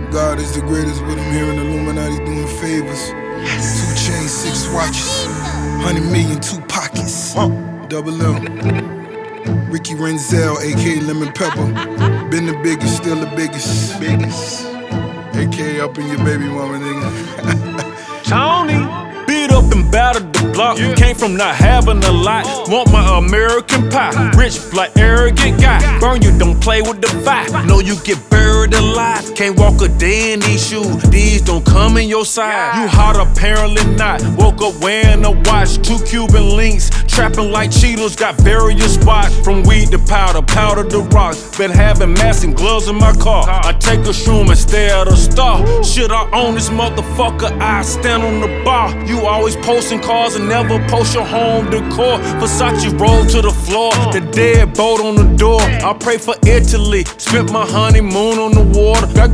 God is the greatest, but I'm hearing Illuminati doing favors. 2 chains, 6 watches, 100 million, 2 pockets. Double M. Ricky Renzel, aka Lemon Pepper. Been the biggest, still the biggest. AKA up in your baby mama, nigga. Tony, beat up and battered the block. Came from not having a lot. Want my American pie. Rich, like arrogant guy. Burn you, don't play with the fire. Know you get buried alive. Can't walk a day in these shoes. These don't come in your size. You hot, apparently not. Woke up wearing a watch. 2 Cuban links. Trapping like Cheetos. Got various spots. From weed to powder, powder to rocks. Been having masks and gloves in my car. I take a shroom and stare at a star. Should I own this motherfucker? I stand on the bar. You always posting cars and never post your home decor. Versace roll to the floor, the dead boat on the door. I pray for Italy, spent my honeymoon on the water. Got